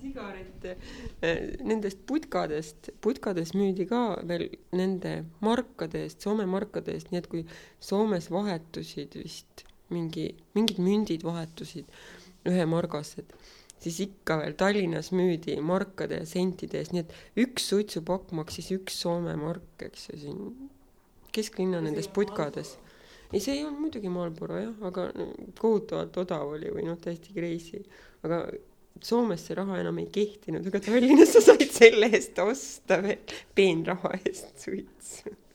sigarette nendest putkades müüdi ka veel nende markade eest, Soome markade eest, nii et kui Soomes vahetusid vist mingid mündid vahetusid 1 margased, siis ikka veel Tallinnas müüdi markade ja sentide eest, nii et 1 suitsupakk maksis 1 Soome mark, eks ju, siin kesklinna nendes putkades. Ei, see ei olnud muidugi Marlboro, jah, aga kohutavalt odav oli või täiesti crazy. Aga Soomes see raha enam ei kehtinud, aga Tallinnas sa said selle eest osta veel peenraha eest suits.